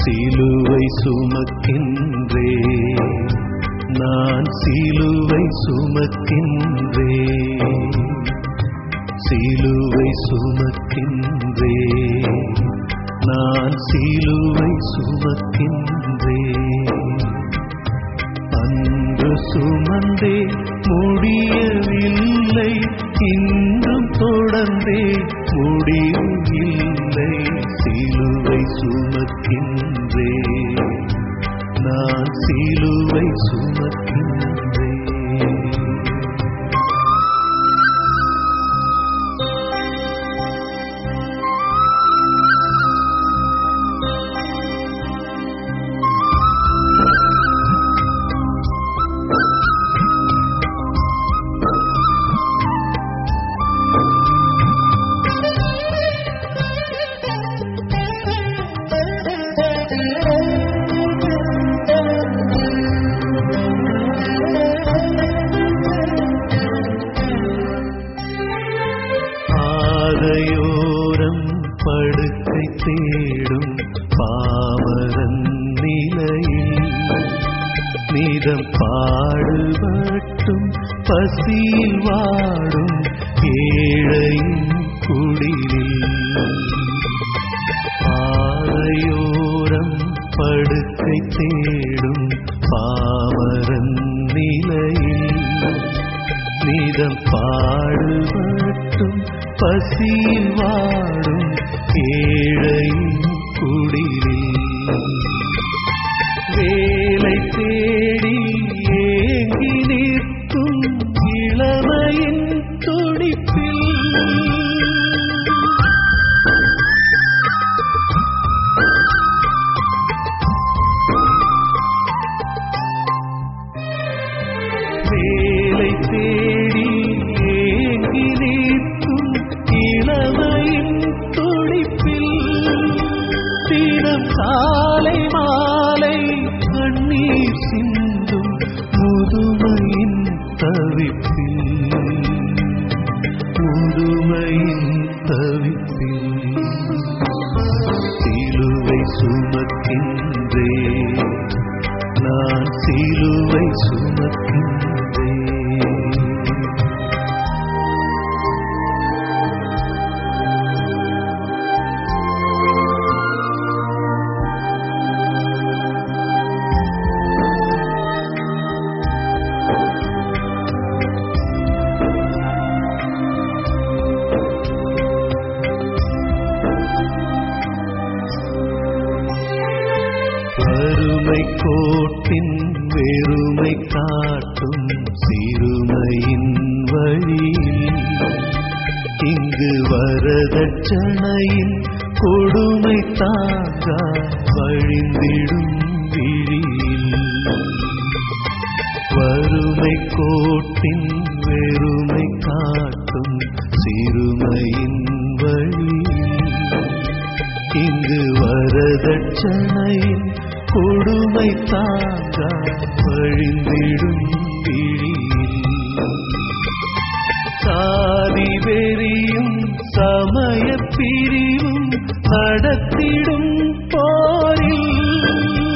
சிலுவை சுமக்கின்றே, நான் சிலுவை சுமக்கின்றே, சிலுவை சுமக்கின்றே, நான் சிலுவை சுமக்கின்றே. அன்று சுமந்தே முடியவில்லை, இன்றும் தொடர்ந்தே முடியவில்லை. சிலுவை சுமக்கின்றே, நான் சிலுவை சுமக்கின்றே. பாதையோரம் படுக்கை தேடும் பாமரன் நிலையில், நீதம் பாடுபட்டும் பசியில் வாடும் ஏழையின் குடிலில். பாதையோரம் படுக்கை தேடும் பாமரன் நிலையில், நீதம் பாடுபட்டும் பசியில் வாடும் ஏழையின் குடிலில். வேலை தேடி ஏங்கி நிற்கும் இளமையின் துடிப்பில், வேலை தேடி ஏங்கி நிற்கும் இளமையின் துடிப்பில், தினம் காலை மாலை கண்ணீர் சிந்தும் முதுமையின் தவிப்பில், முதுமையின் தவிப்பில். சிலுவை சுமக்கின்றே, நான் சிலுவை சுமக்கின்றே. வறுமை கோட்டின் வெறுமை காட்டும் சிறுமையின் வழியில், இங்கு வரதட்சணையின் கொடுமை தாங்க வழிந்திடும் விழியில். வறுமை கோட்டின் வெறுமை காட்டும் சிறுமையின் வழியில், இங்கு வரதட்சணையின் கொடுமை தாங்க வழிந்திடும் விழியில். சாதி வெறியும் சமய பிரிவும் நடத்திடும் போரில்,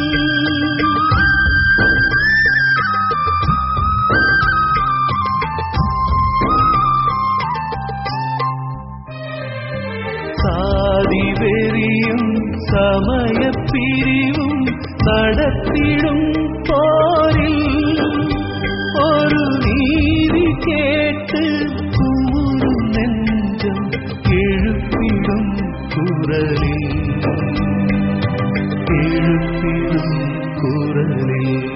சாதி வெறியும் சமய பிரிவும் நடத்திடும் போரில், ஒரு நீதி கேட்டு கூறும் நெஞ்சம் எழுப்பிடும் குரலில், எழுப்பிடும் குரலில்.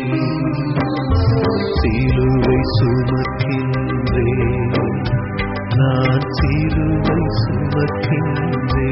சிலுவை சுமக்கின்றே, நான் சிலுவை சுமக்கின்றே.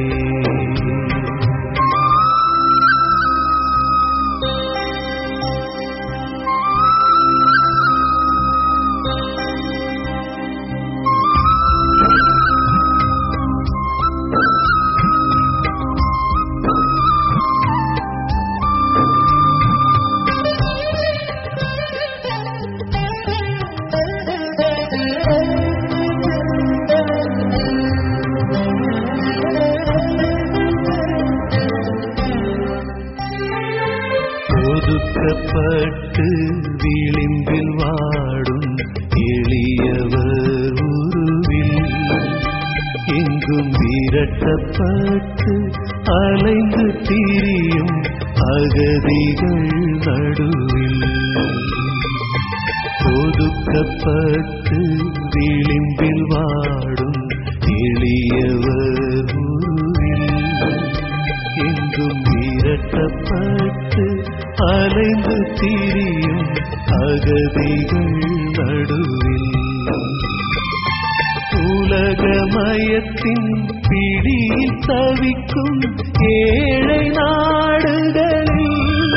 ஒதுக்கப்பட்டு விளிம்பில் வாடும் எளியவர் உருவில் எங்கும் விரட்டப்பட்டு அலைந்து திரியும் அகதிகள் நடுவில் ஒதுக்கப்பட்டு விளிம்பில் வாடும் எளியவர் உருவில் எங்கும் விரட்டப்பட்டு அலைந்து திரியும் அகதிகள் நடுவில் உலகமயத்தின் பிடியில் தவிக்கும் ஏழை நாடுகளில்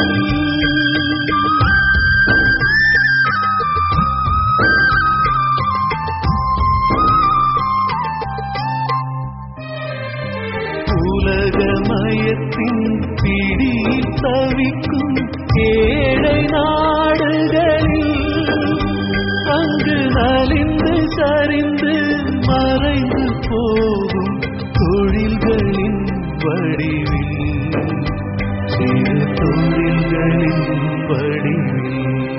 உலகமயத்தின் பிடியில் தவிக்கும் ஏழை நாடுகளில் அங்கு நலிந்து சரிந்து மறைந்து போகும் தொழில்களின் வடிவில் சிறு தொழில்களின் வடிவில்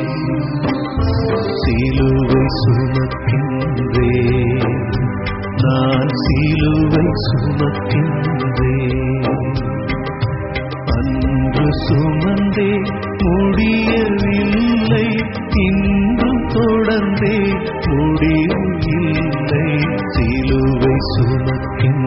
சிலுவை சுமக்கின்றேன் நான் சிலுவை சுமக்கின்றேன் அன்று சுமந்தே முடியவில்லை இன்றும் தொடர்ந்தே முடிவில்லை சிலுவை சுமக்கின்றேன்